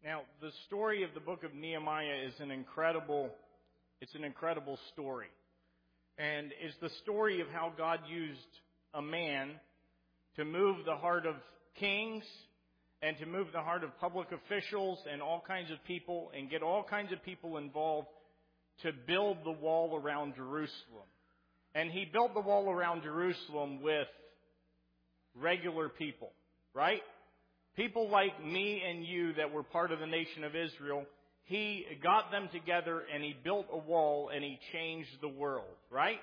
Now, the story of the book of Nehemiah is an incredible story. And it's the story of how God used a man to move the heart of kings and to move the heart of public officials and all kinds of people and get all kinds of people involved to build the wall around Jerusalem. And he built the wall around Jerusalem with regular people, right? People like me and you that were part of the nation of Israel. He got them together and he built a wall and he changed the world, right?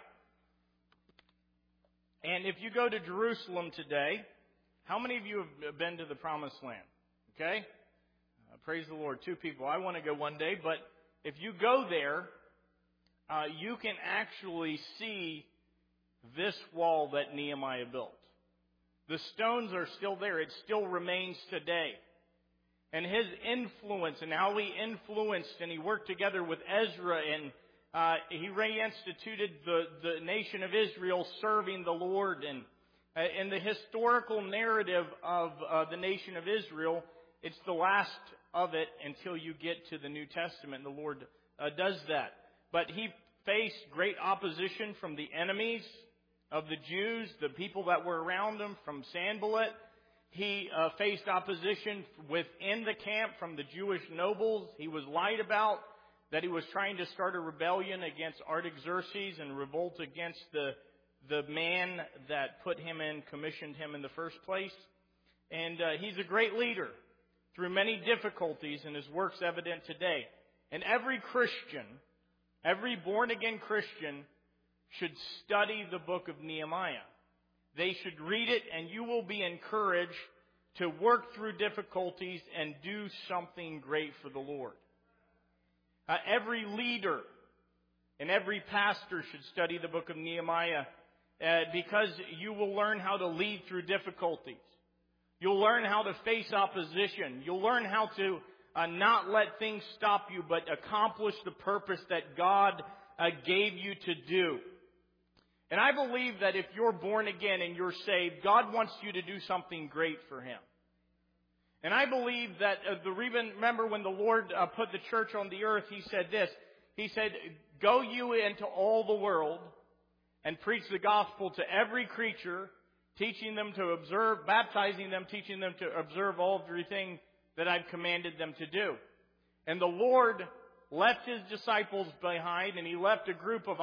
And if you go to Jerusalem today, how many of you have been to the Promised Land? Okay? Praise the Lord. 2 people. I want to go one day, but if you go there, you can actually see this wall that Nehemiah built. The stones are still there. It still remains today. And his influence and how he influenced and he worked together with Ezra and he reinstituted the nation of Israel serving the Lord. And in the historical narrative of the nation of Israel, it's the last of it until you get to the New Testament. The Lord does that. But he faced great opposition from the enemies of the Jews, the people that were around him, from Sanballat. He faced opposition within the camp from the Jewish nobles. He was lied about that he was trying to start a rebellion against Artaxerxes and revolt against the man that put him in, commissioned him in the first place. And he's a great leader through many difficulties, and his work's evident today. And every Christian, every born-again Christian, should study the book of Nehemiah. They should read it, and you will be encouraged to work through difficulties and do something great for the Lord. Every leader and every pastor should study the book of Nehemiah because you will learn how to lead through difficulties. You'll learn how to face opposition. You'll learn how to not let things stop you, but accomplish the purpose that God gave you to do. And I believe that if you're born again and you're saved, God wants you to do something great for Him. And I believe that remember when the Lord put the church on the earth, He said this. He said, "Go you into all the world and preach the gospel to every creature, teaching them to observe, baptizing them, teaching them to observe all everything that I've commanded them to do." And the Lord left His disciples behind, and He left a group of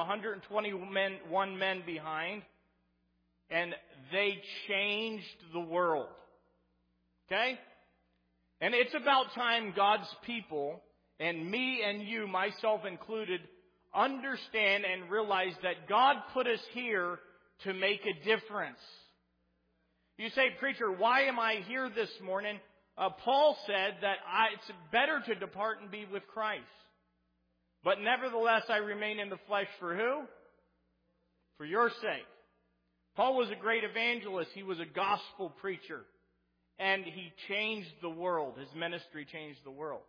121 men behind, and they changed the world. Okay? And it's about time God's people, and me and you, myself included, understand and realize that God put us here to make a difference. You say, "Preacher, why am I here this morning?" Paul said that it's better to depart and be with Christ. But nevertheless, I remain in the flesh for who? For your sake. Paul was a great evangelist. He was a gospel preacher. And he changed the world. His ministry changed the world.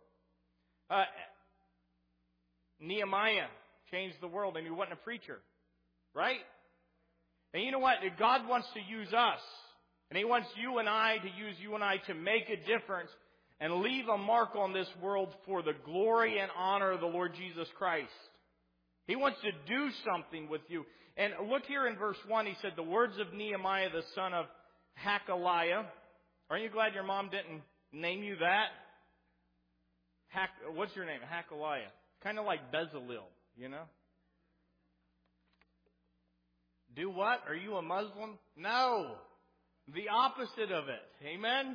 Nehemiah changed the world, and he wasn't a preacher. Right? And you know what? God wants to use us. And He wants you and I to use you and I to make a difference and leave a mark on this world for the glory and honor of the Lord Jesus Christ. He wants to do something with you. And look here in verse 1, he said, "The words of Nehemiah, the son of Hakaliah." Aren't you glad your mom didn't name you that? What's your name? Hakaliah. Kind of like Bezalel, you know? Do what? Are you a Muslim? No. The opposite of it. Amen?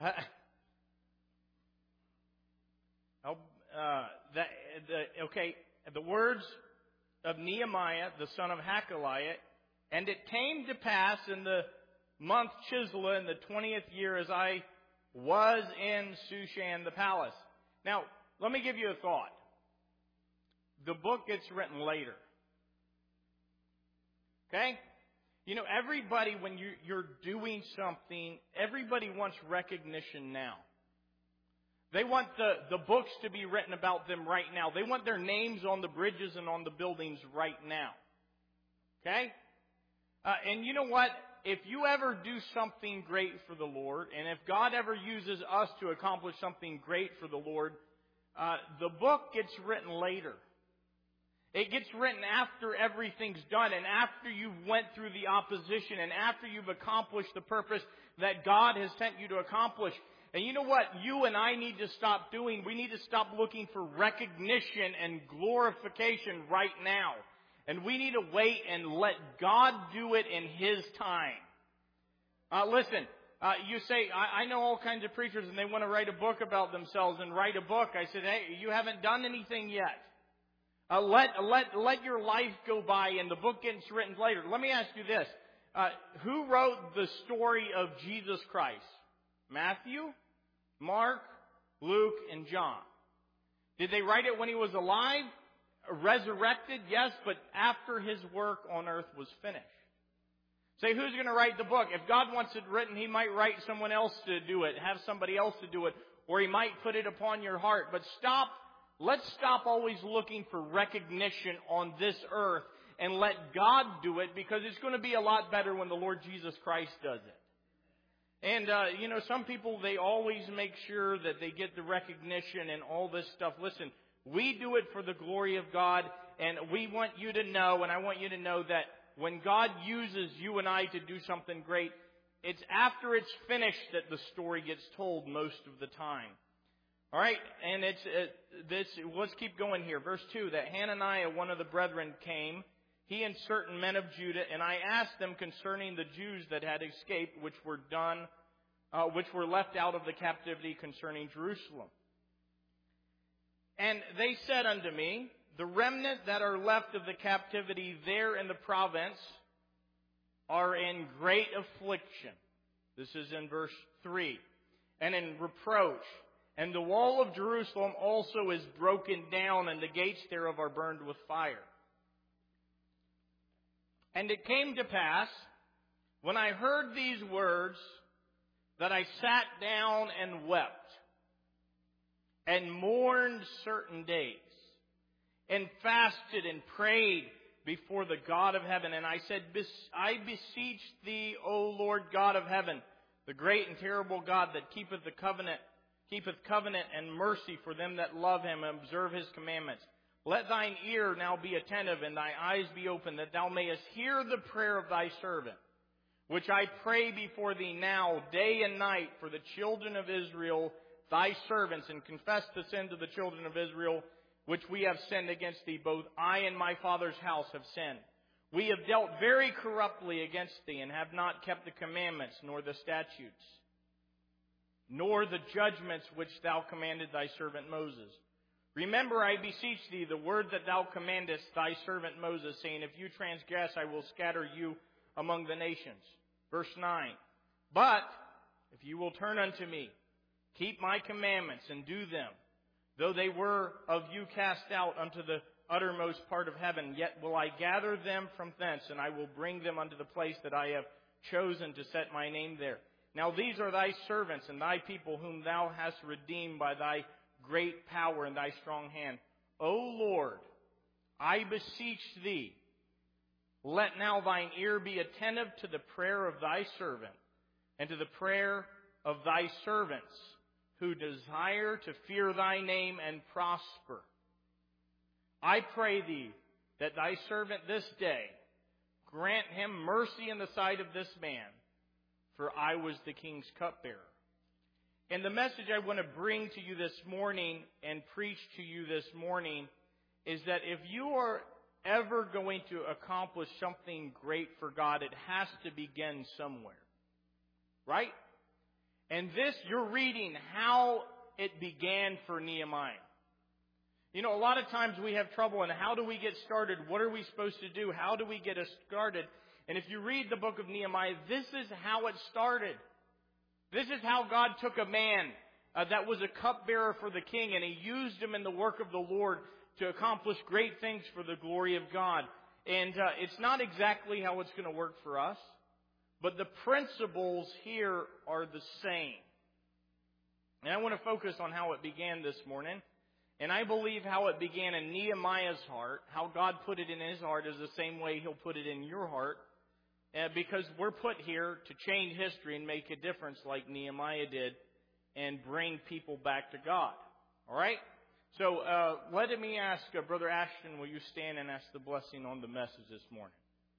The words of Nehemiah, the son of Hakaliah, "And it came to pass in the month Chislev in the 20th year as I was in Shushan the palace." Now, let me give you a thought. The book gets written later. Okay? You know, everybody, when you're doing something, everybody wants recognition now. They want the books to be written about them right now. They want their names on the bridges and on the buildings right now. Okay? And you know what? if you ever do something great for the Lord, and if God ever uses us to accomplish something great for the Lord, the book gets written later. It gets written after everything's done and after you've went through the opposition and after you've accomplished the purpose that God has sent you to accomplish. And you know what you and I need to stop doing? We need to stop looking for recognition and glorification right now. And we need to wait and let God do it in His time. Listen, you say, I know all kinds of preachers and they want to write a book about themselves and write a book. I said, hey, you haven't done anything yet. Let your life go by and the book gets written later. Let me ask you this. Who wrote the story of Jesus Christ? Matthew, Mark, Luke, and John. Did they write it when He was alive? Resurrected? Yes, but after His work on earth was finished. Say, who's going to write the book? If God wants it written, He might write someone else to do it, have somebody else to do it, or He might put it upon your heart. But let's stop always looking for recognition on this earth and let God do it, because it's going to be a lot better when the Lord Jesus Christ does it. And, some people, they always make sure that they get the recognition and all this stuff. Listen, we do it for the glory of God, and we want you to know, and I want you to know that when God uses you and I to do something great, it's after it's finished that the story gets told most of the time. All right, and let's keep going here. Verse 2, that Hananiah, one of the brethren, came, he and certain men of Judah, and I asked them concerning the Jews that had escaped, which were left out of the captivity concerning Jerusalem. And they said unto me, the remnant that are left of the captivity there in the province are in great affliction. This is in verse 3. And in reproach. And the wall of Jerusalem also is broken down, and the gates thereof are burned with fire. And it came to pass, when I heard these words, that I sat down and wept, and mourned certain days, and fasted and prayed before the God of heaven. And I said, I beseech Thee, O Lord God of heaven, the great and terrible God that keepeth covenant and mercy for them that love Him and observe His commandments. Let Thine ear now be attentive and Thy eyes be open, that Thou mayest hear the prayer of Thy servant, which I pray before Thee now, day and night, for the children of Israel, Thy servants, and confess the sins of the children of Israel, which we have sinned against Thee. Both I and my father's house have sinned. We have dealt very corruptly against Thee, and have not kept the commandments, nor the statutes, nor the judgments which Thou commanded Thy servant Moses. Remember, I beseech Thee, the word that Thou commandest Thy servant Moses, saying, if you transgress, I will scatter you among the nations. Verse 9. But if you will turn unto me, keep my commandments and do them, though they were of you cast out unto the uttermost part of heaven, yet will I gather them from thence, and I will bring them unto the place that I have chosen to set my name there. Now these are Thy servants and Thy people, whom Thou hast redeemed by Thy great power and Thy strong hand. O Lord, I beseech Thee, let now Thine ear be attentive to the prayer of Thy servant, and to the prayer of Thy servants, who desire to fear Thy name and prosper. I pray Thee that Thy servant this day grant him mercy in the sight of this man, for I was the king's cupbearer. And the message I want to bring to you this morning and preach to you this morning is that if you are ever going to accomplish something great for God, it has to begin somewhere. Right? And this, you're reading how it began for Nehemiah. You know, a lot of times we have trouble in how do we get started? What are we supposed to do? How do we get us started? And if you read the book of Nehemiah, this is how it started. This is how God took a man that was a cupbearer for the king, and He used him in the work of the Lord to accomplish great things for the glory of God. And it's not exactly how it's going to work for us, but the principles here are the same. And I want to focus on how it began this morning. And I believe how it began in Nehemiah's heart, how God put it in his heart, is the same way He'll put it in your heart. because we're put here to change history and make a difference like Nehemiah did and bring people back to God. All right? So let me ask Brother Ashton, will you stand and ask the blessing on the message this morning?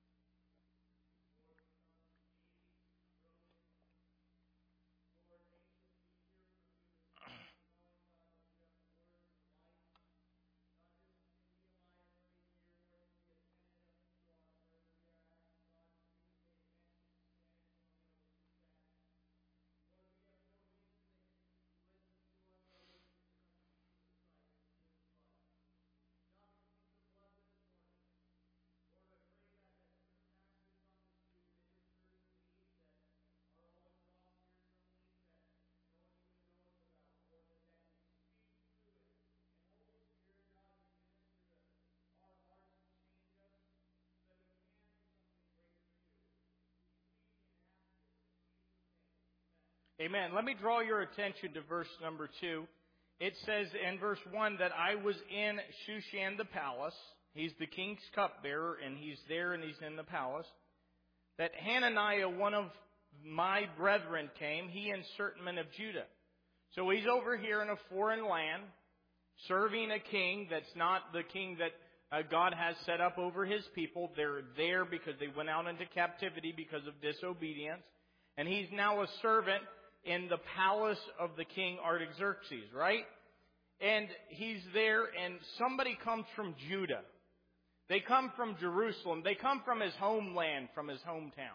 Amen. Let me draw your attention to verse number 2. It says in verse 1 that I was in Shushan the palace. He's the king's cupbearer, and he's there and he's in the palace. That Hananiah, one of my brethren, came, he and certain men of Judah. So he's over here in a foreign land, serving a king that's not the king that God has set up over his people. They're there because they went out into captivity because of disobedience. And he's now a servant in the palace of the king Artaxerxes, right? And he's there, and somebody comes from Judah. They come from Jerusalem. They come from his homeland, from his hometown.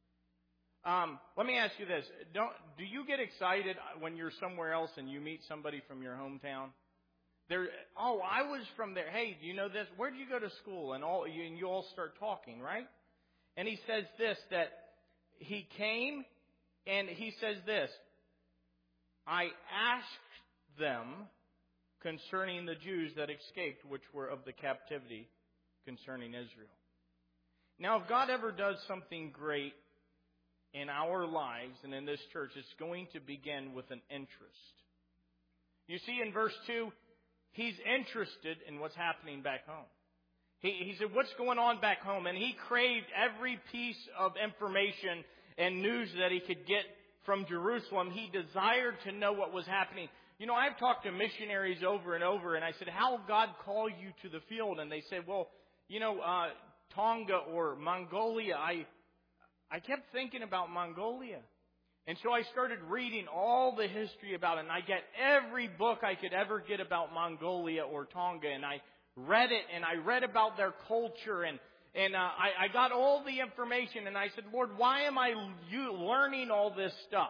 Let me ask you this. Do you get excited when you're somewhere else and you meet somebody from your hometown? I was from there. Hey, do you know this? Where did you go to school? And you all start talking, right? And he says this, that he came, and he says this, I asked them concerning the Jews that escaped, which were of the captivity concerning Israel. Now, if God ever does something great in our lives and in this church, it's going to begin with an interest. You see, in verse 2, he's interested in what's happening back home. He said, what's going on back home? And he craved every piece of information and news that he could get from Jerusalem. He desired to know what was happening. You know, I've talked to missionaries over and over, and I said, how did God call you to the field? And they said, well, Tonga or Mongolia. I kept thinking about Mongolia. And so I started reading all the history about it, and I get every book I could ever get about Mongolia or Tonga, and I read it, and I read about their culture, and I got all the information, and I said, Lord, why am I learning all this stuff?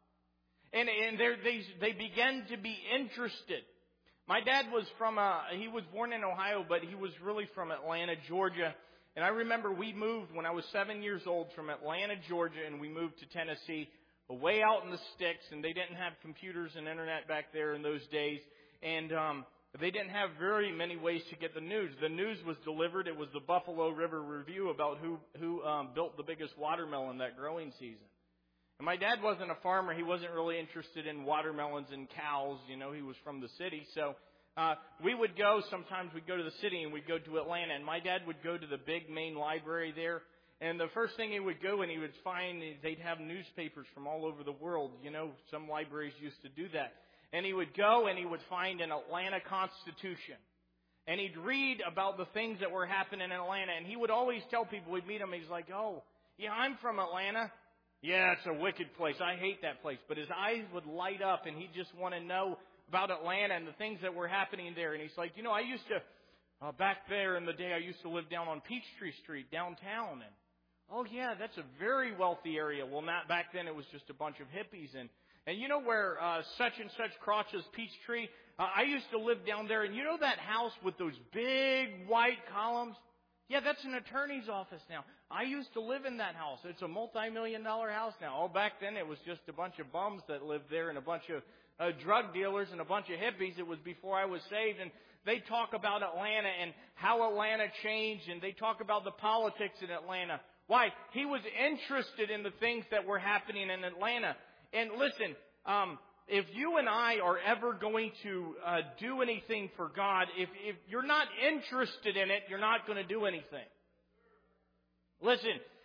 And they began to be interested. My dad was he was born in Ohio, but he was really from Atlanta, Georgia. And I remember we moved when I was 7 years old from Atlanta, Georgia, and we moved to Tennessee, way out in the sticks, and they didn't have computers and internet back there in those days. And they didn't have very many ways to get the news. The news was delivered. It was the Buffalo River Review about who built the biggest watermelon that growing season. And my dad wasn't a farmer. He wasn't really interested in watermelons and cows. You know, he was from the city. So we would go, sometimes we'd go to the city and we'd go to Atlanta. And my dad would go to the big main library there. And the first thing he would go and he would find, they'd have newspapers from all over the world. You know, some libraries used to do that. And he would go and he would find an Atlanta Constitution. And he'd read about the things that were happening in Atlanta. And he would always tell people, we'd meet him, he's like, oh, yeah, I'm from Atlanta. Yeah, it's a wicked place. I hate that place. But his eyes would light up and he'd just want to know about Atlanta and the things that were happening there. And he's like, you know, I used to, back there in the day, I used to live down on Peachtree Street downtown. And, oh, yeah, that's a very wealthy area. Well, not back then. It was just a bunch of hippies. And you know where such and such crotches Peachtree? I used to live down there. And you know that house with those big white columns? Yeah, that's an attorney's office now. I used to live in that house. It's a multi-million-dollar house now. Oh, back then it was just a bunch of bums that lived there and a bunch of drug dealers and a bunch of hippies. It was before I was saved. And they talk about Atlanta and how Atlanta changed. And they talk about the politics in Atlanta. Why? He was interested in the things that were happening in Atlanta. And listen, if you and I are ever going to do anything for God, if you're not interested in it, you're not going to do anything. Listen,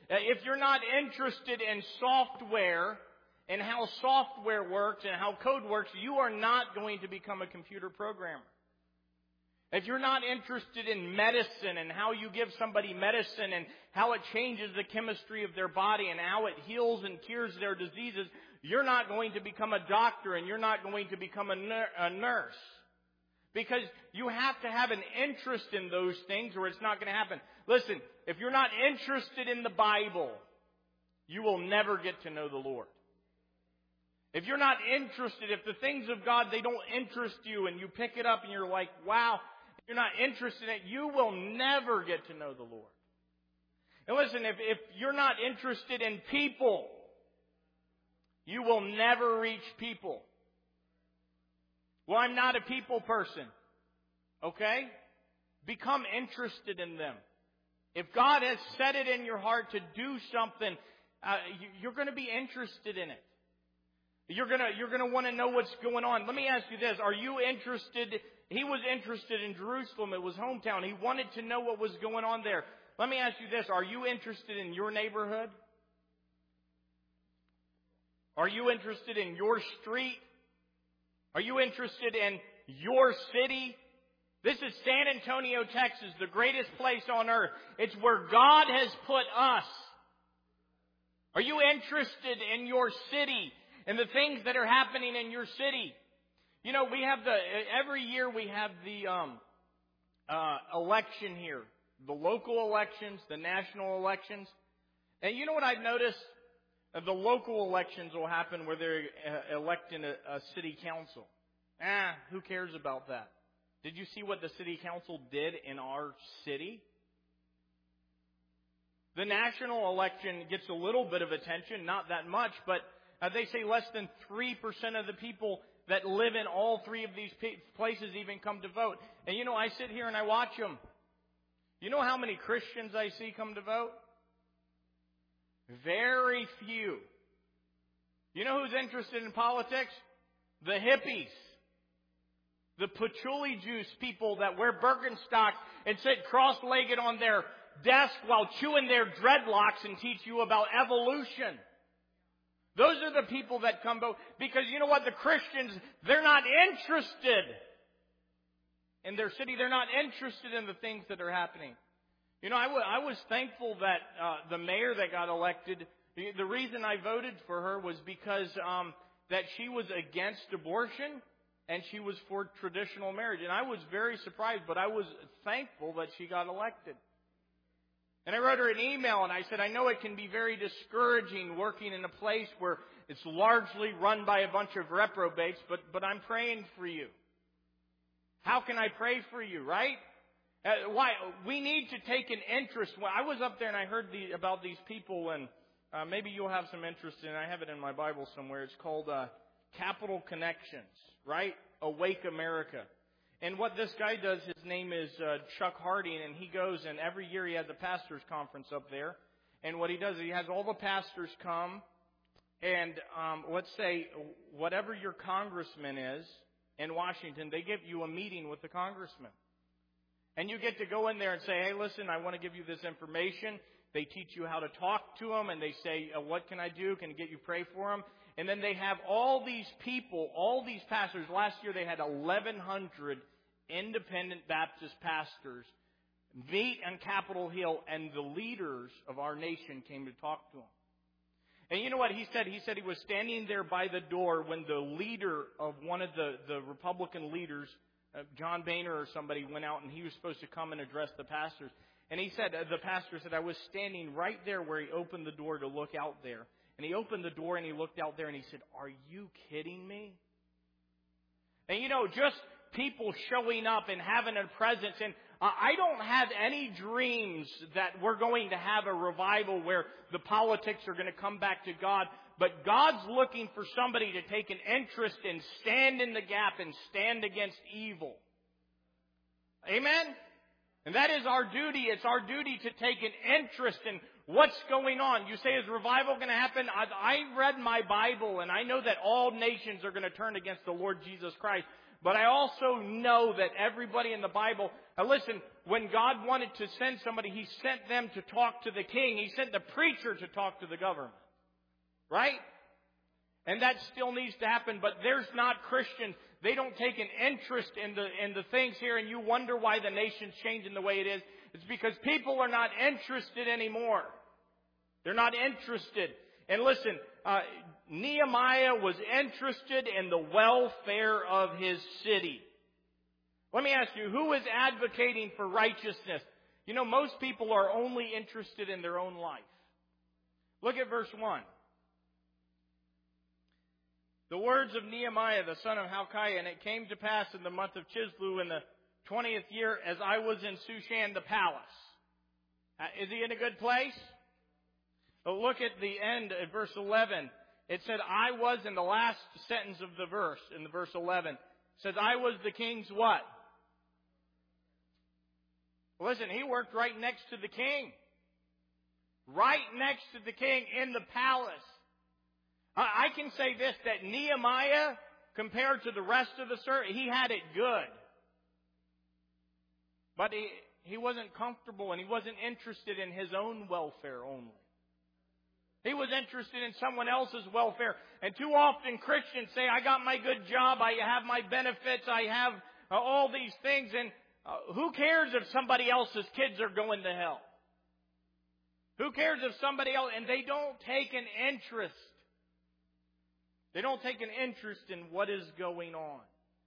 If you're not interested in software and how software works and how code works, you are not going to become a computer programmer. If you're not interested in medicine and how you give somebody medicine and how it changes the chemistry of their body and how it heals and cures their diseases, you're not going to become a doctor and you're not going to become a nurse. Because you have to have an interest in those things or it's not going to happen. Listen, if you're not interested in the Bible, you will never get to know the Lord. If you're not interested, if the things of God, they don't interest you and you pick it up and you're like, wow, you're not interested in it, you will never get to know the Lord. And listen, if you're not interested in people, you will never reach people. Well, I'm not a people person. Okay? Become interested in them. If God has set it in your heart to do something, you're going to be interested in it. You're going to want to know what's going on. Let me ask you this. Are you interested? He was interested in Jerusalem. It was hometown. He wanted to know what was going on there. Let me ask you this. Are you interested in your neighborhood? Are you interested in your street? Are you interested in your city? This is San Antonio, Texas, the greatest place on earth. It's where God has put us. Are you interested in your city and the things that are happening in your city? You know, we have every year we have the election here. The local elections, the national elections. And you know what I've noticed? The local elections will happen where they're electing a city council. Who cares about that? Did you see what the city council did in our city? The national election gets a little bit of attention, not that much, but they say less than 3% of the people that live in all three of these places even come to vote. And you know, I sit here and I watch them. You know how many Christians I see come to vote? Very few. You know who's interested in politics? The hippies. The patchouli juice people that wear Birkenstocks and sit cross-legged on their desk while chewing their dreadlocks and teach you about evolution. Those are the people that come vote. Because you know what? The Christians, they're not interested in their city. They're not interested in the things that are happening. You know, I was thankful that the mayor that got elected, the reason I voted for her was because that she was against abortion and she was for traditional marriage. And I was very surprised, but I was thankful that she got elected. And I wrote her an email and I said, I know it can be very discouraging working in a place where it's largely run by a bunch of reprobates, but I'm praying for you. How can I pray for you, right? Why? We need to take an interest. Well, I was up there and I heard about these people, and maybe you'll have some interest in it. I have it in my Bible somewhere. It's called Capital Connections, right? Awake America. And what this guy does, his name is Chuck Harding, and he goes, and every year he has a pastor's conference up there. And what he does is he has all the pastors come, and let's say whatever your congressman is in Washington, they give you a meeting with the congressman. And you get to go in there and say, hey, listen, I want to give you this information. They teach you how to talk to them, and they say, what can I do? Can I get you pray for them? And then they have all these people, all these pastors. Last year they had 1,100 independent Baptist pastors meet on Capitol Hill, and the leaders of our nation came to talk to him. And you know what he said? He said he was standing there by the door when the leader of one of the Republican leaders, John Boehner or somebody, went out, and he was supposed to come and address the pastors. And he said, the pastor said, I was standing right there where he opened the door to look out there. And he opened the door and he looked out there and he said, are you kidding me? And you know, just people showing up and having a presence. And I don't have any dreams that we're going to have a revival where the politics are going to come back to God. But God's looking for somebody to take an interest and stand in the gap and stand against evil. Amen? And that is our duty. It's our duty to take an interest in what's going on. You say, is revival going to happen? I read my Bible, and I know that all nations are going to turn against the Lord Jesus Christ. But I also know that everybody in the Bible, listen, when God wanted to send somebody, He sent them to talk to the king. He sent the preacher to talk to the government. Right? And that still needs to happen, but there's not Christians. They don't take an interest in the things here, and you wonder why the nation's changing the way it is. It's because people are not interested anymore. They're not interested. And listen, Nehemiah was interested in the welfare of his city. Let me ask you, who is advocating for righteousness? You know, most people are only interested in their own life. Look at verse 1. The words of Nehemiah, the son of Hilkiah, and it came to pass in the month of Chislev in the 20th year, as I was in Shushan the palace. Is he in a good place? But look at the end at verse 11. It said, I was, in the last sentence of the verse, in the verse 11, it says, I was the king's what? Listen, he worked right next to the king. Right next to the king in the palace. I can say this, that Nehemiah, compared to the rest of the servants, he had it good. But he wasn't comfortable and he wasn't interested in his own welfare only. He was interested in someone else's welfare. And too often Christians say, I got my good job, I have my benefits, I have all these things. And who cares if somebody else's kids are going to hell? Who cares if somebody else... And they don't take an interest. They don't take an interest in what is going on.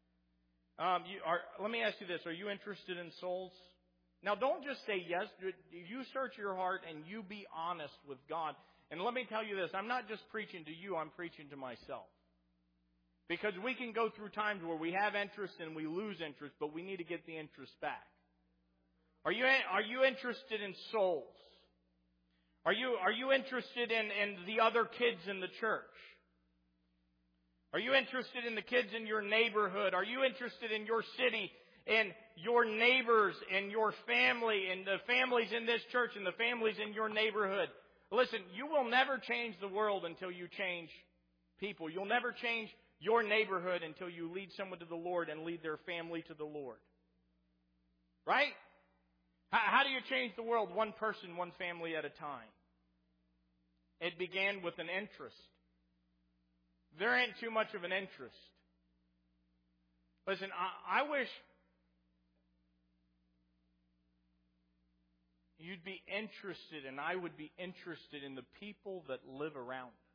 Let me ask you this. Are you interested in souls? Now, don't just say yes. You search your heart and you be honest with God. And let me tell you this. I'm not just preaching to you. I'm preaching to myself. Because we can go through times where we have interest and we lose interest, but we need to get the interest back. Are you interested in souls? Are you interested in the other kids in the church? Are you interested in the kids in your neighborhood? Are you interested in your city, in your neighbors, in your family, in the families in this church, and the families in your neighborhood? Listen, you will never change the world until you change people. You'll never change your neighborhood until you lead someone to the Lord and lead their family to the Lord. Right? How do you change the world? One person, one family at a time. It began with an interest. There ain't too much of an interest. Listen, I wish you'd be interested, and I would be interested in the people that live around us.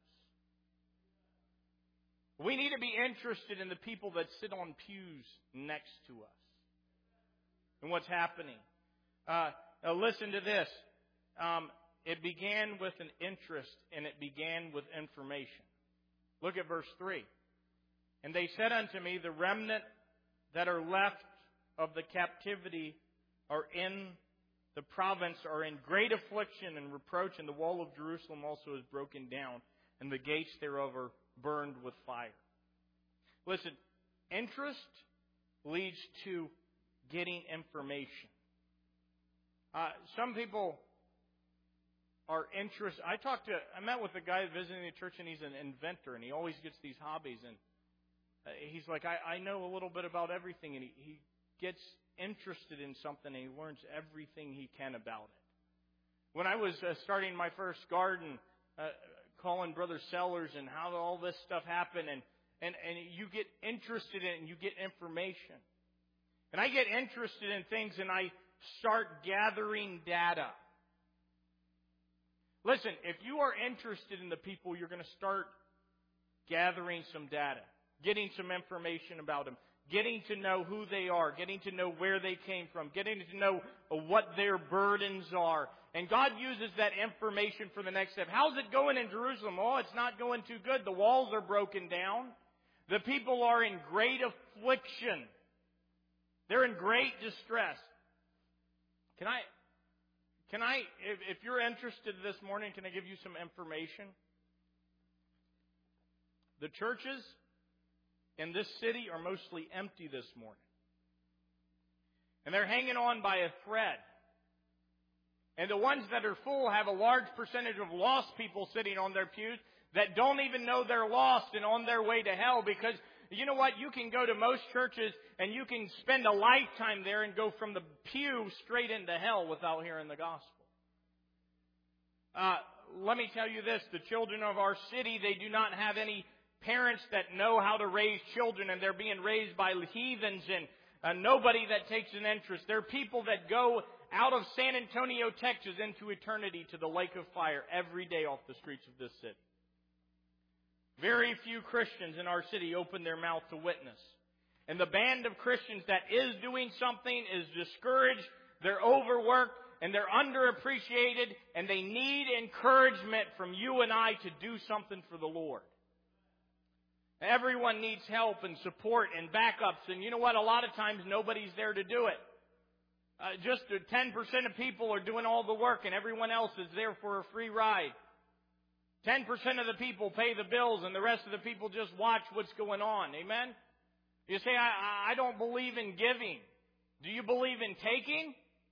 We need to be interested in the people that sit on pews next to us and what's happening. Listen to this. It began with an interest, and it began with information. Look at verse 3. And they said unto me, the remnant that are left of the captivity are in the province, are in great affliction and reproach, and the wall of Jerusalem also is broken down, and the gates thereof are burned with fire. Listen, interest leads to getting information. Some people are interested. I met with a guy visiting the church, and he's an inventor, and he always gets these hobbies. And he's like, I know a little bit about everything, and he gets interested in something, and he learns everything he can about it. When I was starting my first garden, calling Brother Sellers and how all this stuff happened, and you get interested in it, and you get information. And I get interested in things, and I start gathering data. Listen, if you are interested in the people, you're going to start gathering some data, getting some information about them, getting to know who they are, getting to know where they came from, getting to know what their burdens are. And God uses that information for the next step. How's it going in Jerusalem? Oh, it's not going too good. The walls are broken down. The people are in great affliction. They're in great distress. Can I, if you're interested this morning, can I give you some information? The churches in this city are mostly empty this morning. And they're hanging on by a thread. And the ones that are full have a large percentage of lost people sitting on their pews that don't even know they're lost and on their way to hell, because you know what? You can go to most churches and you can spend a lifetime there and go from the pew straight into hell without hearing the gospel. Let me tell you this. The children of our city, they do not have any parents that know how to raise children, and they're being raised by heathens and nobody that takes an interest. They're people that go out of San Antonio, Texas into eternity to the lake of fire every day off the streets of this city. Very few Christians in our city open their mouth to witness. And the band of Christians that is doing something is discouraged, they're overworked, and they're underappreciated, and they need encouragement from you and I to do something for the Lord. Everyone needs help and support and backups, and you know what? A lot of times nobody's there to do it. Just 10% of people are doing all the work, and everyone else is there for a free ride. 10% of the people pay the bills, and the rest of the people just watch what's going on. Amen? You say, I don't believe in giving. Do you believe in taking?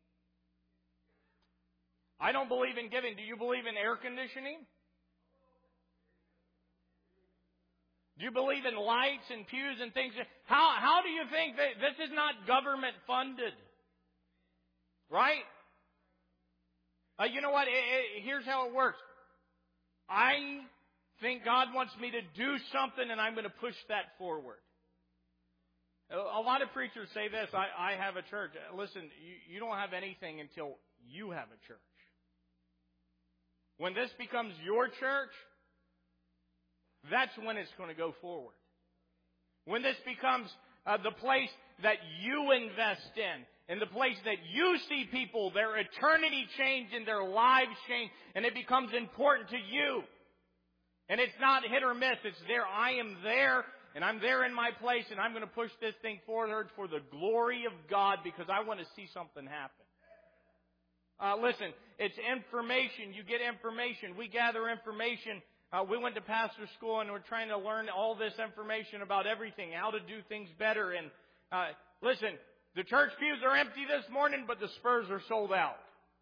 I don't believe in giving. Do you believe in air conditioning? Do you believe in lights and pews and things? How do you think that this is not government funded? Right? You know what? Here's how it works. I think God wants me to do something, and I'm going to push that forward. A lot of preachers say this, I have a church. Listen, you don't have anything until you have a church. When this becomes your church, that's when it's going to go forward. When this becomes the place that you invest in, and the place that you see people, their eternity changed and their lives changed, and it becomes important to you. And it's not hit or miss. It's there. I am there, and I'm there in my place, and I'm going to push this thing forward for the glory of God because I want to see something happen. Listen, it's information. You get information. We gather information. We went to pastor school, and we're trying to learn all this information about everything, how to do things better. And listen, the church pews are empty this morning, but the Spurs are sold out.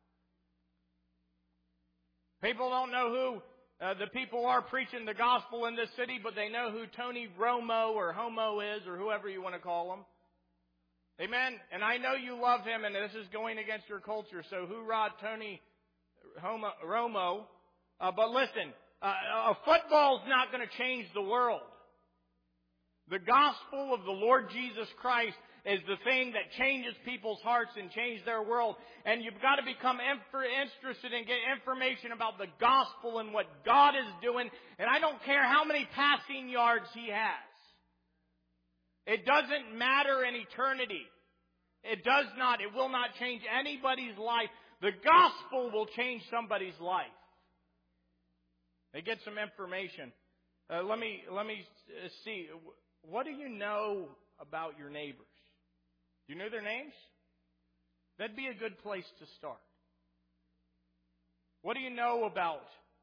People don't know who the people are preaching the gospel in this city, but they know who Tony Romo or Homo is, or whoever you want to call him. Amen? And I know you love him, and this is going against your culture, so hoorah, Tony Romo. But listen, football's not going to change the world. The gospel of the Lord Jesus Christ is the thing that changes people's hearts and changes their world. And you've got to become interested and get information about the gospel and what God is doing. And I don't care how many passing yards he has. It doesn't matter in eternity. It does not. It will not change anybody's life. The gospel will change somebody's life. They get some information. Let me see. What do you know about your neighbors? Do you know their names? That'd be a good place to start. What do you know about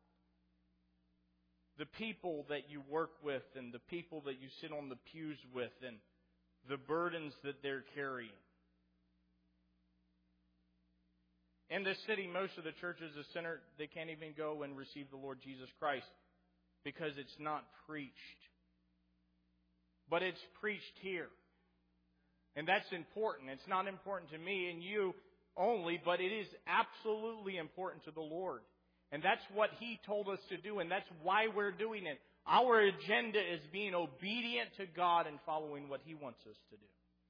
the people that you work with and the people that you sit on the pews with and the burdens that they're carrying? In this city, most of the churches are centered, they can't even go and receive the Lord Jesus Christ because it's not preached. But it's preached here. And that's important. It's not important to me and you only, but it is absolutely important to the Lord. And that's what He told us to do, and that's why we're doing it. Our agenda is being obedient to God and following what He wants us to do.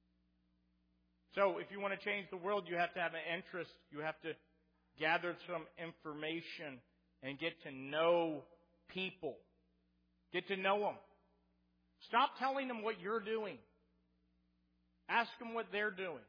So if you want to change the world, you have to have an interest. You have to gather some information and get to know people. Get to know them. Stop telling them what you're doing. Ask them what they're doing.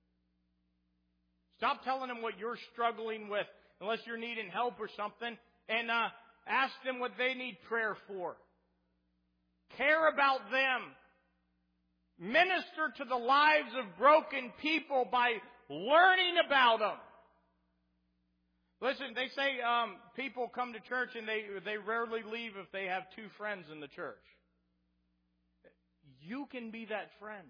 Stop telling them what you're struggling with unless you're needing help or something. And ask them what they need prayer for. Care about them. Minister to the lives of broken people by learning about them. Listen, they say people come to church and they rarely leave if they have two friends in the church. You can be that friend.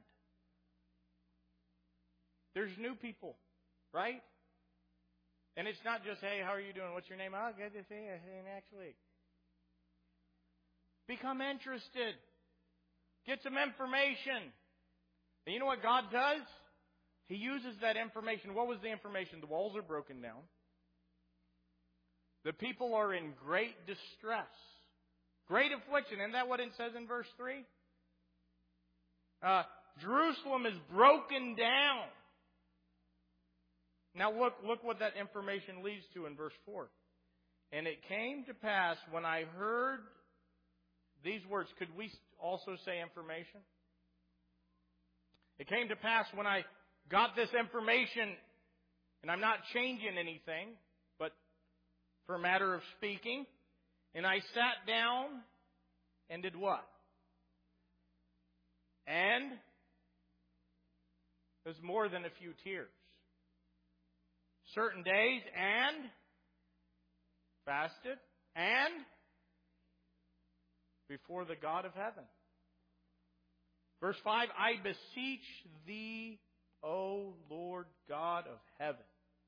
There's new people, right? And it's not just, hey, how are you doing? What's your name? Oh, good to see you. See you next week. Become interested. Get some information. And you know what God does? He uses that information. What was the information? The walls are broken down. The people are in great distress. Great affliction. Isn't that what it says in verse 3? Jerusalem is broken down. Now look what that information leads to in verse 4. And it came to pass when I heard these words. Could we also say information? It came to pass when I got this information, and I'm not changing anything, but for a matter of speaking, and I sat down and did what? And there's more than a few tears. Certain days and fasted and before the God of heaven. Verse 5, I beseech thee, O Lord God of heaven.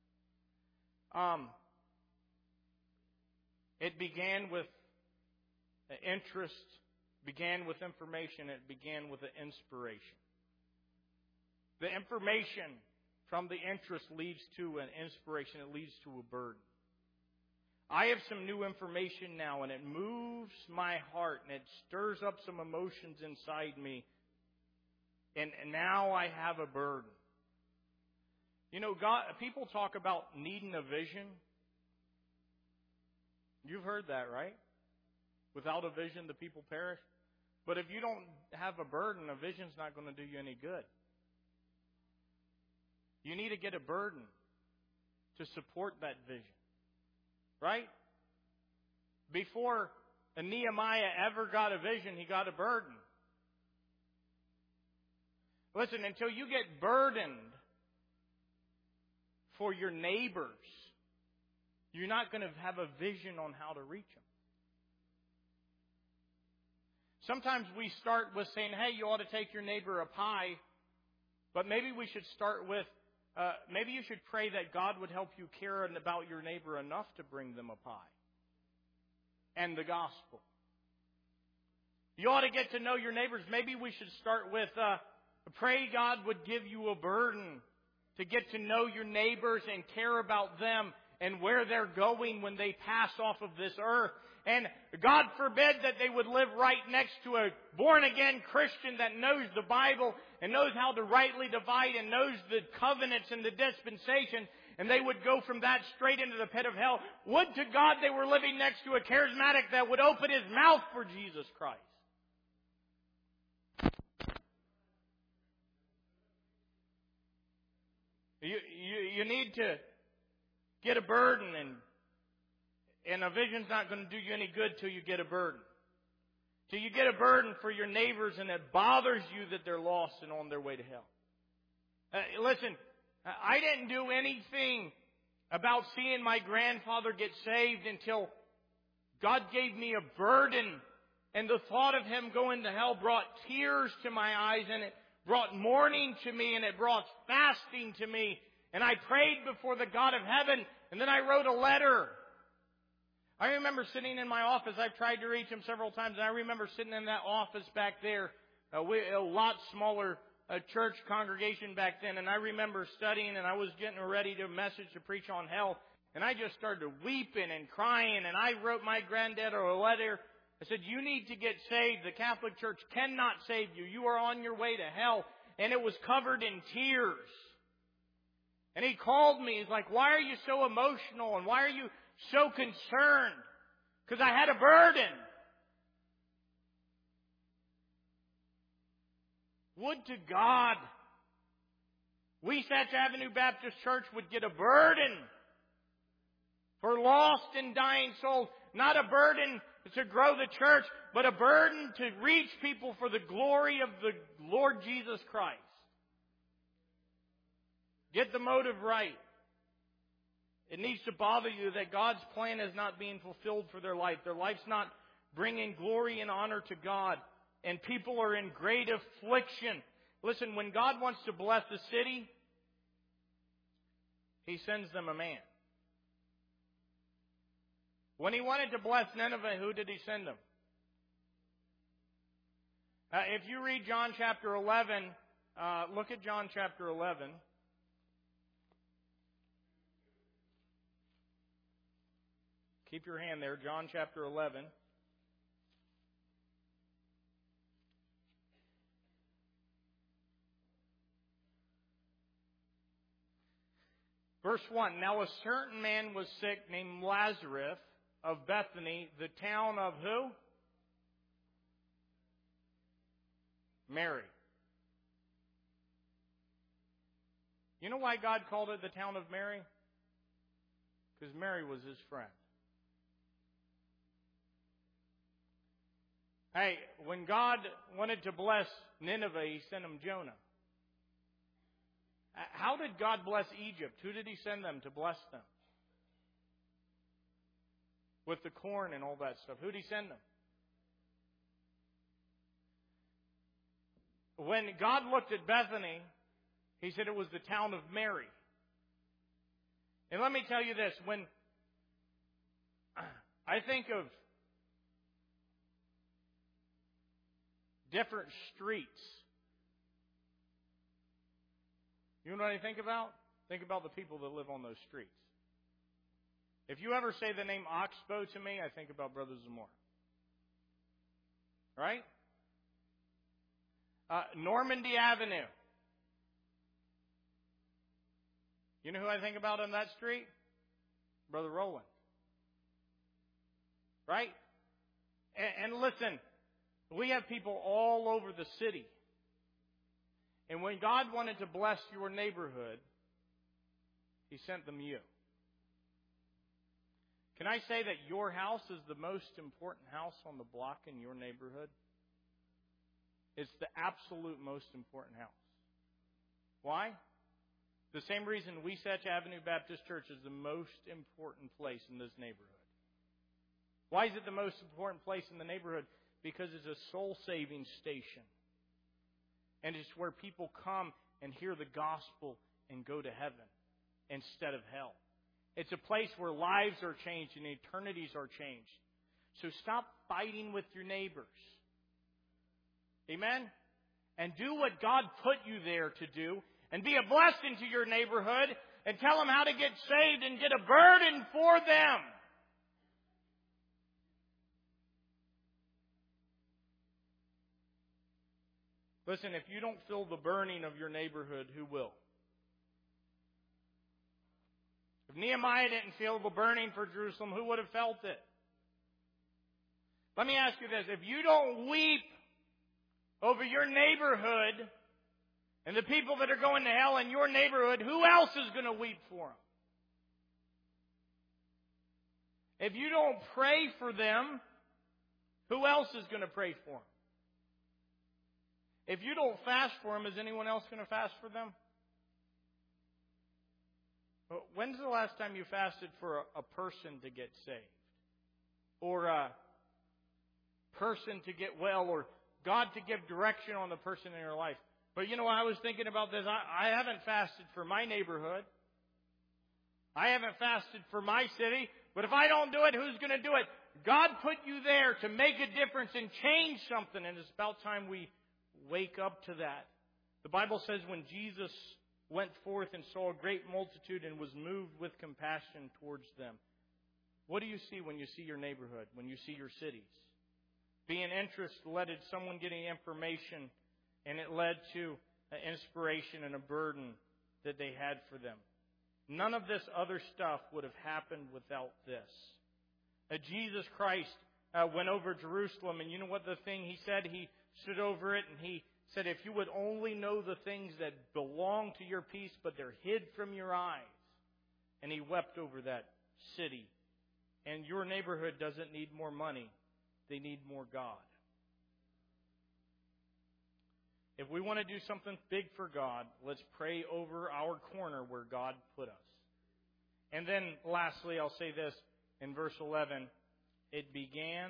It began with interest, began with information, it began with an inspiration. The information from the interest leads to an inspiration, it leads to a burden. I have some new information now, and it moves my heart, and it stirs up some emotions inside me. And now I have a burden. You know, people talk about needing a vision. You've heard that, right? Without a vision, the people perish. But if you don't have a burden, a vision's not going to do you any good. You need to get a burden to support that vision. Right? Before Nehemiah ever got a vision, he got a burden. Listen, until you get burdened for your neighbors, you're not going to have a vision on how to reach them. Sometimes we start with saying, hey, you ought to take your neighbor a pie, but maybe we should start with, maybe you should pray that God would help you care about your neighbor enough to bring them a pie and the gospel. You ought to get to know your neighbors. Maybe we should start with, pray God would give you a burden to get to know your neighbors and care about them and where they're going when they pass off of this earth. And God forbid that they would live right next to a born-again Christian that knows the Bible and knows how to rightly divide and knows the covenants and the dispensation, and they would go from that straight into the pit of hell. Would to God they were living next to a charismatic that would open his mouth for Jesus Christ. You need to get a burden, and a vision's not going to do you any good till you get a burden. Till you get a burden for your neighbors and it bothers you that they're lost and on their way to hell. Listen, I didn't do anything about seeing my grandfather get saved until God gave me a burden, and the thought of him going to hell brought tears to my eyes, and it brought mourning to me, and it brought fasting to me. And I prayed before the God of heaven, and then I wrote a letter. I remember sitting in my office. I've tried to reach him several times, and I remember sitting in that office back there, a lot smaller church congregation back then, and I remember studying, and I was getting ready to message to preach on hell, and I just started weeping and crying, and I wrote my granddad a letter. I said, you need to get saved. The Catholic Church cannot save you. You are on your way to hell. And it was covered in tears. And he called me. He's like, why are you so emotional? And why are you so concerned? Because I had a burden. Would to God Wasatch Avenue Baptist Church would get a burden for lost and dying souls. Not a burden to grow the church, but a burden to reach people for the glory of the Lord Jesus Christ. Get the motive right. It needs to bother you that God's plan is not being fulfilled for their life. Their life's not bringing glory and honor to God. And people are in great affliction. Listen, when God wants to bless the city, He sends them a man. When He wanted to bless Nineveh, who did He send them? If you read John chapter 11, look at John chapter 11. Keep your hand there, John chapter 11. Verse 1, Now a certain man was sick named Lazarus of Bethany, the town of who? Mary. You know why God called it the town of Mary? Because Mary was his friend. Hey, when God wanted to bless Nineveh, He sent him Jonah. How did God bless Egypt? Who did He send them to bless them? With the corn and all that stuff. Who did He send them? When God looked at Bethany, He said it was the town of Mary. And let me tell you this, when I think of different streets, you know what I think about? Think about the people that live on those streets. If you ever say the name Oxbow to me, I think about Brother Zamora. Right? Normandy Avenue. You know who I think about on that street? Brother Roland. Right? And listen, we have people all over the city. And when God wanted to bless your neighborhood, He sent them you. Can I say that your house is the most important house on the block in your neighborhood? It's the absolute most important house. Why? The same reason Wasatch Avenue Baptist Church is the most important place in this neighborhood. Why is it the most important place in the neighborhood? Because it's a soul-saving station. And it's where people come and hear the gospel and go to heaven instead of hell. It's a place where lives are changed and eternities are changed. So stop fighting with your neighbors. Amen? And do what God put you there to do. And be a blessing to your neighborhood. And tell them how to get saved and get a burden for them. Listen, if you don't feel the burning of your neighborhood, who will? If Nehemiah didn't feel the burning for Jerusalem, who would have felt it? Let me ask you this. If you don't weep over your neighborhood and the people that are going to hell in your neighborhood, who else is going to weep for them? If you don't pray for them, who else is going to pray for them? If you don't fast for them, is anyone else going to fast for them? When's the last time you fasted for a person to get saved? Or a person to get well? Or God to give direction on the person in your life? But you know, I was thinking about this. I haven't fasted for my neighborhood. I haven't fasted for my city. But if I don't do it, who's going to do it? God put you there to make a difference and change something. And it's about time we wake up to that. The Bible says when Jesus went forth and saw a great multitude and was moved with compassion towards them. What do you see when you see your neighborhood, when you see your cities? Being interest led to someone getting information, and it led to an inspiration and a burden that they had for them. None of this other stuff would have happened without this. Jesus Christ went over Jerusalem, and you know what the thing He said? He stood over it and He said, if you would only know the things that belong to your peace, but they're hid from your eyes. And He wept over that city. And your neighborhood doesn't need more money. They need more God. If we want to do something big for God, let's pray over our corner where God put us. And then lastly, I'll say this in verse 11. It began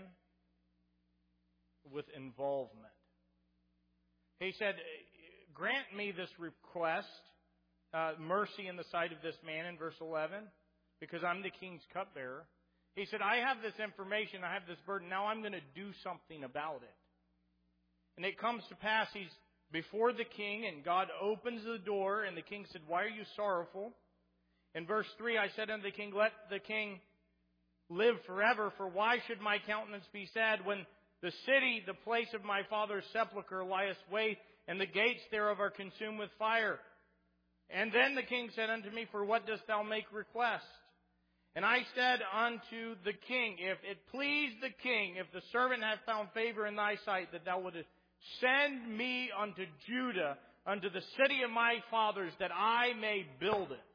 with involvement. He said, grant me this request, mercy in the sight of this man in verse 11, because I'm the king's cupbearer. He said, I have this information, I have this burden, now I'm going to do something about it. And it comes to pass, he's before the king, and God opens the door, and the king said, "Why are you sorrowful?" In verse 3, I said unto the king, "Let the king live forever, for why should my countenance be sad when the city, the place of my father's sepulchre, lieth waste, and the gates thereof are consumed with fire?" And then the king said unto me, "For what dost thou make request?" And I said unto the king, "If it please the king, if the servant hath found favor in thy sight, that thou wouldest send me unto Judah, unto the city of my fathers, that I may build it."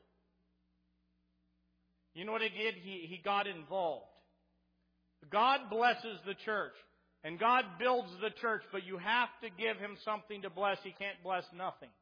You know what he did? He got involved. God blesses the church, and God builds the church, but you have to give Him something to bless. He can't bless nothing.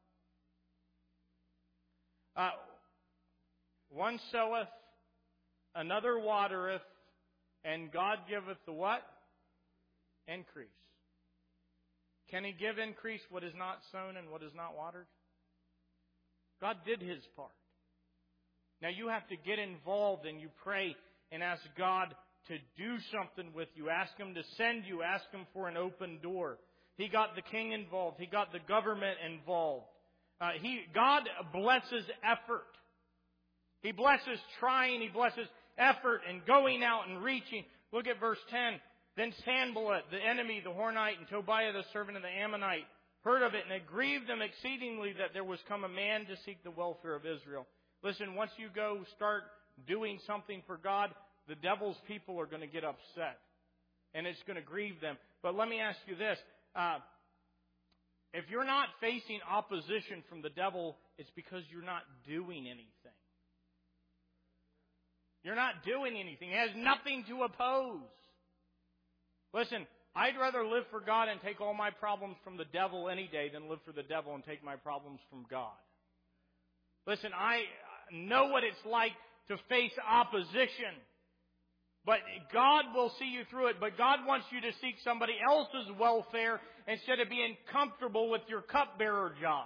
One soweth, another watereth, and God giveth the what? Increase. Can He give increase what is not sown and what is not watered? God did His part. Now you have to get involved, and you pray and ask God to do something with you. Ask Him to send you. Ask Him for an open door. He got the king involved. He got the government involved. God blesses effort. He blesses trying. He blesses effort and going out and reaching. Look at verse 10. Then Sanballat, the enemy, the Hornite, and Tobiah, the servant of the Ammonite, heard of it, and it grieved them exceedingly that there was come a man to seek the welfare of Israel. Listen, once you go start doing something for God, the devil's people are going to get upset. And it's going to grieve them. But let me ask you this. If you're not facing opposition from the devil, it's because you're not doing anything. You're not doing anything. It has nothing to oppose. Listen, I'd rather live for God and take all my problems from the devil any day than live for the devil and take my problems from God. Listen, I know what it's like to face opposition. But God will see you through it. But God wants you to seek somebody else's welfare instead of being comfortable with your cupbearer job.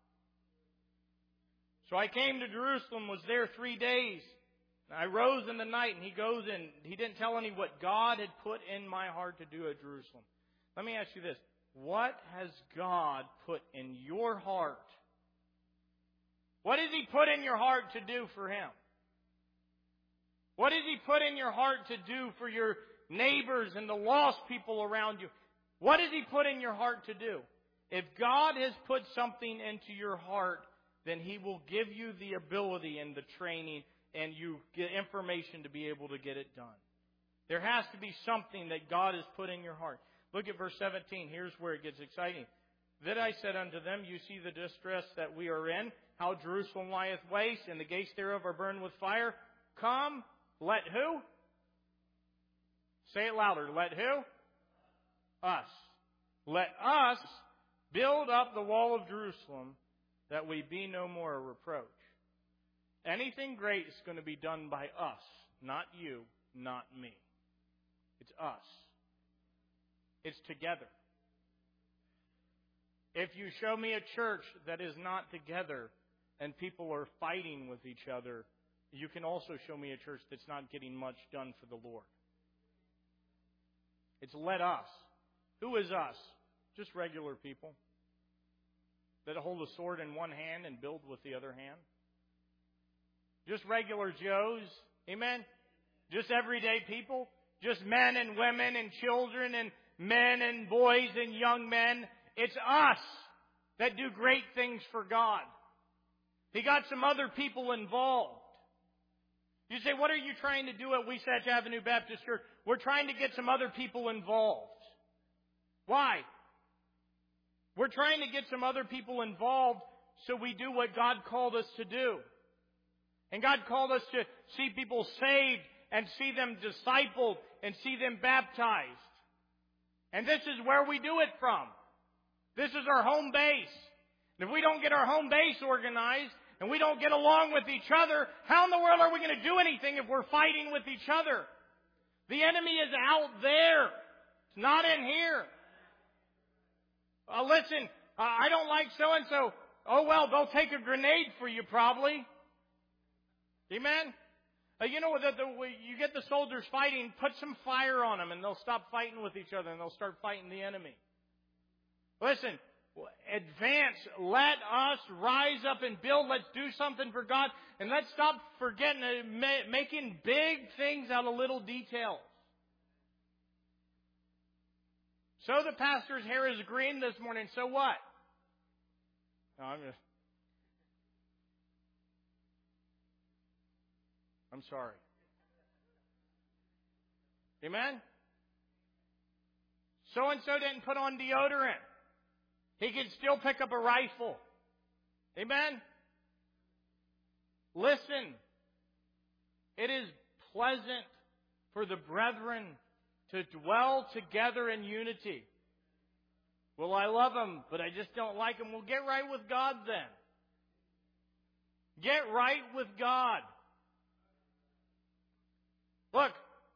So I came to Jerusalem, was there 3 days. I rose in the night, and he goes in. He didn't tell any what God had put in my heart to do at Jerusalem. Let me ask you this. What has God put in your heart? What has He put in your heart to do for Him? What has He put in your heart to do for your neighbors and the lost people around you? What has He put in your heart to do? If God has put something into your heart, then He will give you the ability and the training, and you get information to be able to get it done. There has to be something that God has put in your heart. Look at verse 17. Here's where it gets exciting. Then I said unto them, You see the distress that we are in, how Jerusalem lieth waste, and the gates thereof are burned with fire. Come, let who? Say it louder. Let who? Us. Let us build up the wall of Jerusalem, that we be no more a reproach. Anything great is going to be done by us. Not you, not me. It's us. It's together. If you show me a church that is not together and people are fighting with each other, you can also show me a church that's not getting much done for the Lord. It's let us. Who is us? Just regular people that hold a sword in one hand and build with the other hand. Just regular Joes. Amen? Just everyday people. Just men and women and children and men and boys and young men. It's us that do great things for God. He got some other people involved. You say, what are you trying to do at Wasatch Avenue Baptist Church? We're trying to get some other people involved. Why? We're trying to get some other people involved so we do what God called us to do. And God called us to see people saved and see them discipled and see them baptized. And this is where we do it from. This is our home base. And if we don't get our home base organized and we don't get along with each other, how in the world are we going to do anything if we're fighting with each other? The enemy is out there. It's not in here. Listen, I don't like so-and-so. Oh, well, they'll take a grenade for you probably. Amen? You know, you get the soldiers fighting, put some fire on them, and they'll stop fighting with each other, and they'll start fighting the enemy. Listen, advance. Let us rise up and build. Let's do something for God. And let's stop forgetting, making big things out of little details. So the pastor's hair is green this morning. So what? No, I'm sorry. Amen? So-and-so didn't put on deodorant. He can still pick up a rifle. Amen? Listen. It is pleasant for the brethren to dwell together in unity. Well, I love them, but I just don't like them. Well, get right with God then. Get right with God. Look,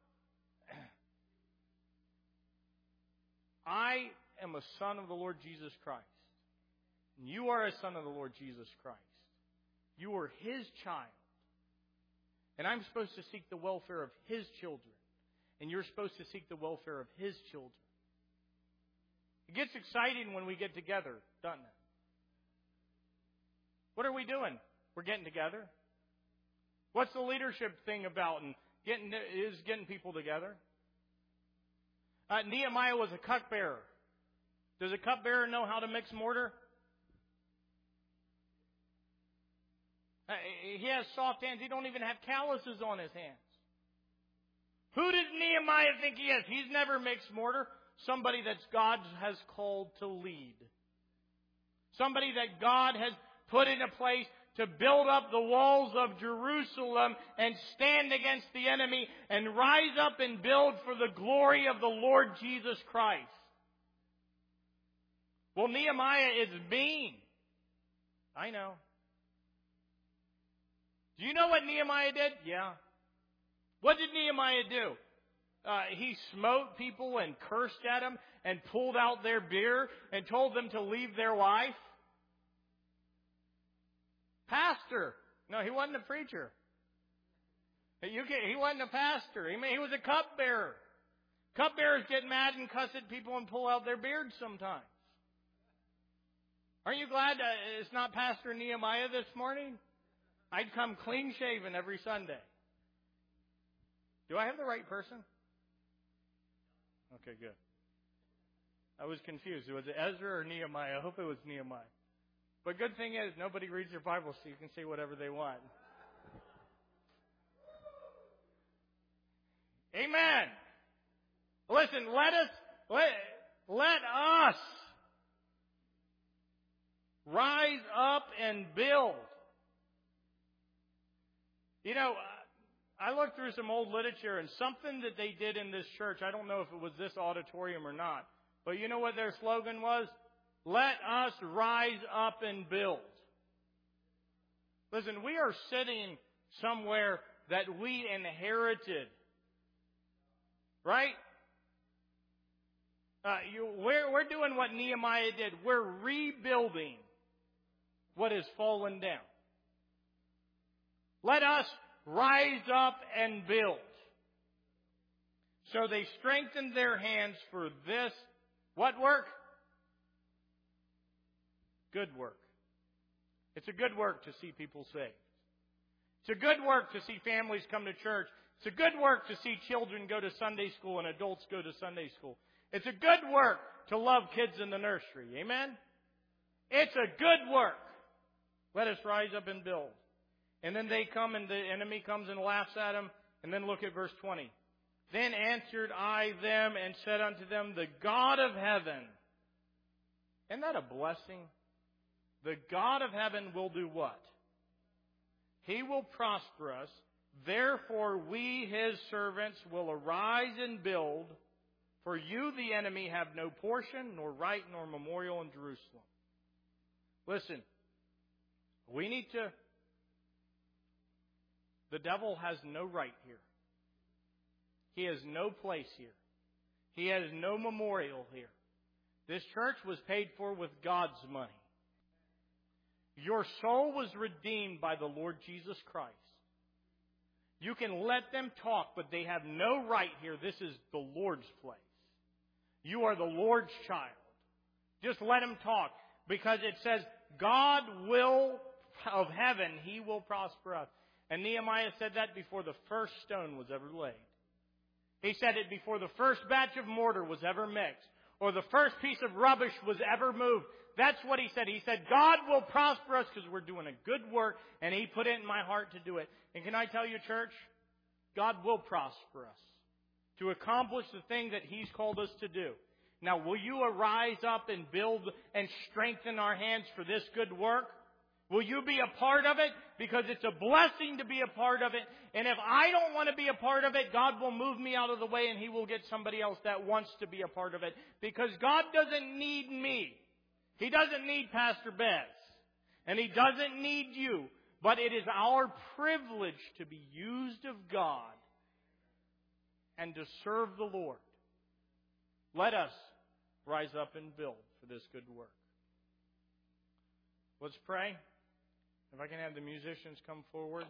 I am a son of the Lord Jesus Christ. And you are a son of the Lord Jesus Christ. You are His child. And I'm supposed to seek the welfare of His children. And you're supposed to seek the welfare of His children. It gets exciting when we get together, doesn't it? What are we doing? We're getting together. What's the leadership thing about and getting people together? Nehemiah was a cupbearer. Does a cupbearer know how to mix mortar? He has soft hands. He don't even have calluses on his hands. Who does Nehemiah think he is? He's never mixed mortar. Somebody that God has called to lead. Somebody that God has put in a place to build up the walls of Jerusalem and stand against the enemy and rise up and build for the glory of the Lord Jesus Christ. Well, Nehemiah is mean. I know. Do you know what Nehemiah did? Yeah. What did Nehemiah do? He smote people and cursed at them and pulled out their beer and told them to leave their wife. Pastor. No, he wasn't a preacher. He wasn't a pastor. He was a cupbearer. Cupbearers get mad and cuss at people and pull out their beards sometimes. Aren't you glad it's not Pastor Nehemiah this morning? I'd come clean shaven every Sunday. Do I have the right person? Okay, good. I was confused. Was it Ezra or Nehemiah? I hope it was Nehemiah. But good thing is, nobody reads their Bible, so you can say whatever they want. Amen. Listen, let us rise up and build. You know, I looked through some old literature, and something that they did in this church, I don't know if it was this auditorium or not, but you know what their slogan was? Let us rise up and build. Listen, we are sitting somewhere that we inherited. Right? We're doing what Nehemiah did. We're rebuilding what has fallen down. Let us rise up and build. So they strengthened their hands for this. What work? Good work. It's a good work to see people saved. It's a good work to see families come to church. It's a good work to see children go to Sunday school and adults go to Sunday school. It's a good work to love kids in the nursery. Amen? It's a good work. Let us rise up and build. And then they come and the enemy comes and laughs at them. And then look at verse 20. Then answered I them and said unto them, the God of heaven. Isn't that a blessing? The God of heaven will do what? He will prosper us. Therefore we, His servants, will arise and build. For you, the enemy, have no portion, nor right, nor memorial in Jerusalem. Listen, we need to... The devil has no right here. He has no place here. He has no memorial here. This church was paid for with God's money. Your soul was redeemed by the Lord Jesus Christ. You can let them talk, but they have no right here. This is the Lord's place. You are the Lord's child. Just let him talk. Because it says, God will, of heaven, He will prosper us. And Nehemiah said that before the first stone was ever laid. He said it before the first batch of mortar was ever mixed, or the first piece of rubbish was ever moved. That's what he said. He said, God will prosper us because we're doing a good work, and He put it in my heart to do it. And can I tell you, church, God will prosper us to accomplish the thing that He's called us to do. Now, will you arise up and build and strengthen our hands for this good work? Will you be a part of it? Because it's a blessing to be a part of it. And if I don't want to be a part of it, God will move me out of the way and He will get somebody else that wants to be a part of it. Because God doesn't need me. He doesn't need Pastor Bez. And He doesn't need you. But it is our privilege to be used of God and to serve the Lord. Let us rise up and build for this good work. Let's pray. If I can have the musicians come forward.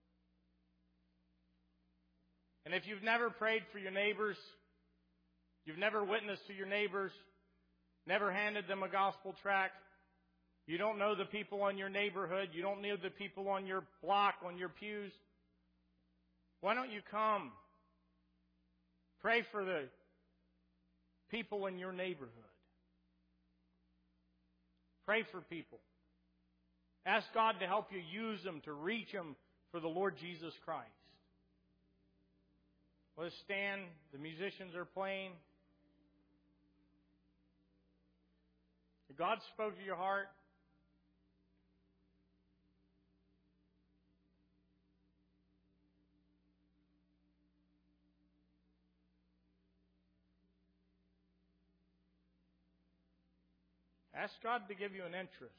And if you've never prayed for your neighbors, you've never witnessed to your neighbors, never handed them a gospel tract, you don't know the people in your neighborhood, you don't know the people on your block, on your pews, why don't you come? Pray for the people in your neighborhood. Pray for people. Ask God to help you use them, to reach them for the Lord Jesus Christ. Let's stand. The musicians are playing. If God spoke to your heart, ask God to give you an interest.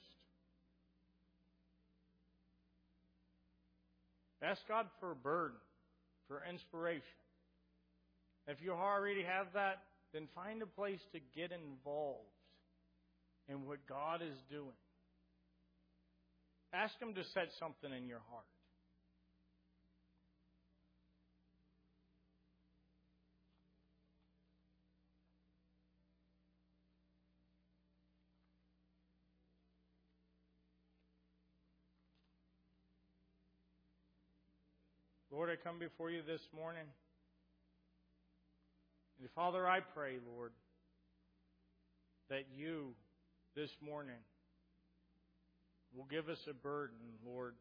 Ask God for a burden, for inspiration. If you already have that, then find a place to get involved in what God is doing. Ask Him to set something in your heart. Lord, I come before you this morning. And Father, I pray, Lord, that you this morning will give us a burden, Lord,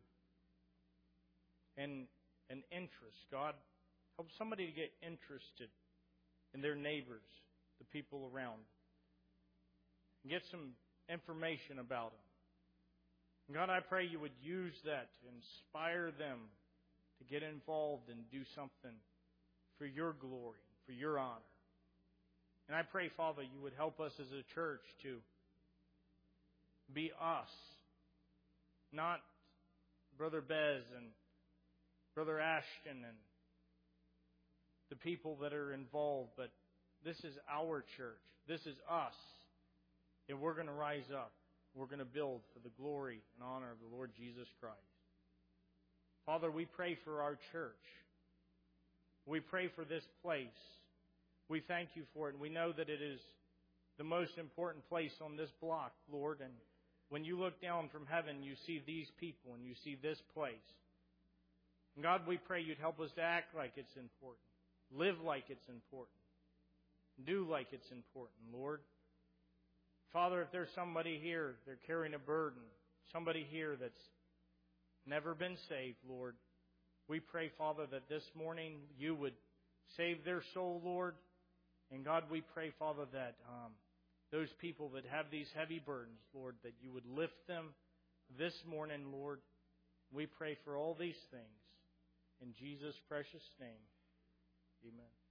and an interest. God, help somebody to get interested in their neighbors, the people around, and get some information about them. And God, I pray you would use that to inspire them to get involved and do something for your glory, for your honor. And I pray, Father, you would help us as a church to be us, not Brother Bez and Brother Ashton and the people that are involved, but this is our church. This is us. And we're going to rise up. We're going to build for the glory and honor of the Lord Jesus Christ. Father, we pray for our church. We pray for this place. We thank you for it. And we know that it is the most important place on this block, Lord. And when you look down from heaven, you see these people and you see this place. And God, we pray you'd help us to act like it's important. Live like it's important. Do like it's important, Lord. Father, if there's somebody here, they're carrying a burden, somebody here that's never been saved, Lord, we pray, Father, that this morning you would save their soul, Lord. And God, we pray, Father, that those people that have these heavy burdens, Lord, that you would lift them this morning, Lord. We pray for all these things. In Jesus' precious name, amen.